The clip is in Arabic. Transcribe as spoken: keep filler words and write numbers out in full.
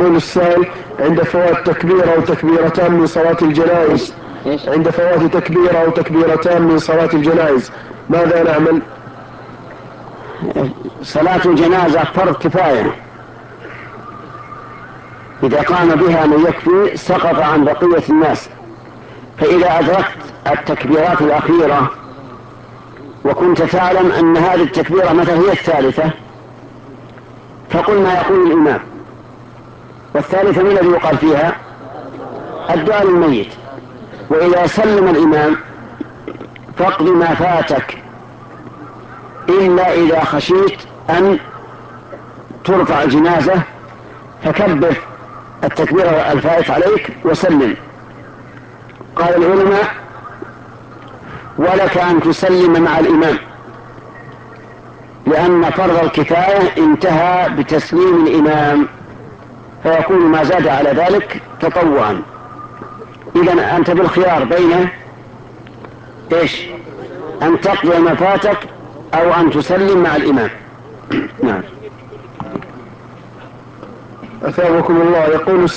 يقول السائل: عند فوات تكبيرة أو تكبيرتان من صلاة الجنائز عند فوات تكبيرة أو تكبيرتان من صلاة الجنائز ماذا نعمل؟ صلاة الجنازة فرض كفاية، إذا قام بها من يكفي سقط عن بقية الناس. فإذا أدركت التكبيرات الأخيرة وكنت تعلم أن هذه التكبيرة مثلا هي الثالثة، فقل ما يقول الإمام. والثالثة من الذي يقال فيها؟ الدعاء للميت. وإذا سلم الإمام فاقض ما فاتك، إلا إذا خشيت أن ترفع الجنازة فكبر التكبير الفائت عليك وسلم. قال العلماء: ولك أن تسلم مع الإمام، لأن فرض الكفاية انتهى بتسليم الإمام، فيكون ما زاد على ذلك تطوعا. إذن أنت بالخيار بين إيش؟ أن تقضي ما فاتك أو أن تسلم مع الإمام. نعم. أثابكم الله. يقول